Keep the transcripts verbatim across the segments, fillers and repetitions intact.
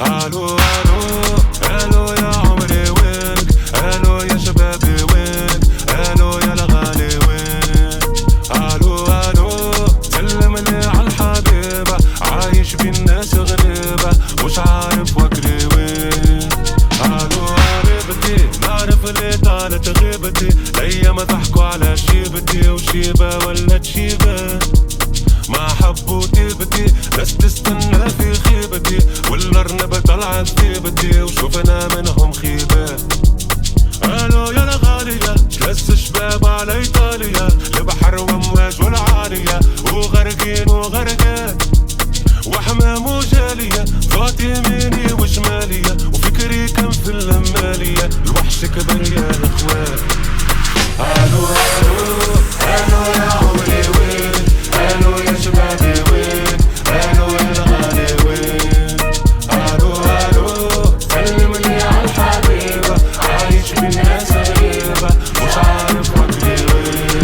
الو الو الو يا عمري وينك، الو يا شبابي وينك، الو يا الغالي وين، الو الو سلملي عالحبيبة عايش بين الناس غريبة مش عارف وكري وين، الو قريبتي نعرف اللي طالت غيبتي الايام ضحكوا على شيبتي وشيبة ولت شيبة ما حبوا تيبتي ناس تستنى في خيبتي والارنبة طلعت ثيبتي وشوفنا منهم خيبة. الو يا الغالية ثلاث شباب على ايطاليا البحر وامواج والعالية وغرقين وغرقان وحمام وجالية فاطميني وجمالية وفكري كان في المالية الوحش كبر يا الاخوان. الو الو الو يا عمري وين، الو يا شبابي وين، الو يا الغالي وين، الو الو سلملي عالحبيبة عايش بالناس غريبة مش عارف وكري وين.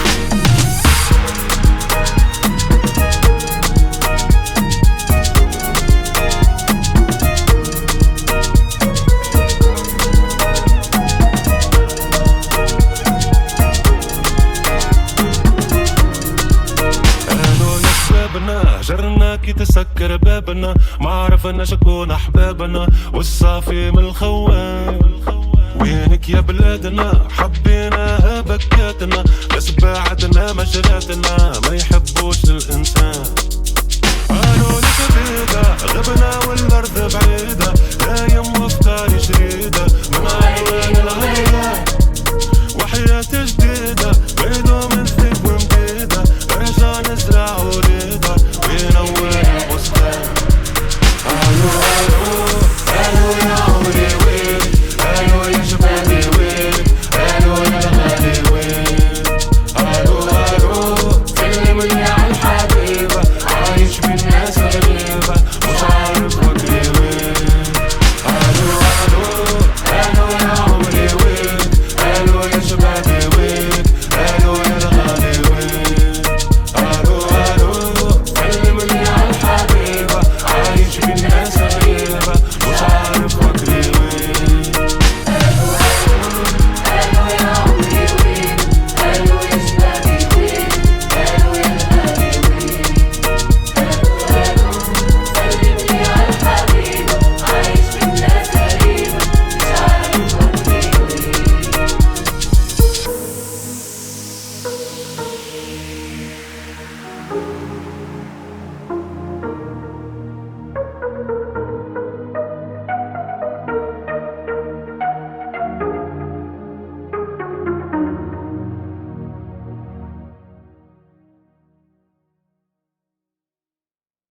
هجرنا كي تسكر بابنا ما عرفنا شكون احبابنا والصافي من الخوان. وينك يا بلادنا حبيناها بكاتنا بس بعدنا مجراتنا ما يحبوش الانسان. قالوا لك بيضا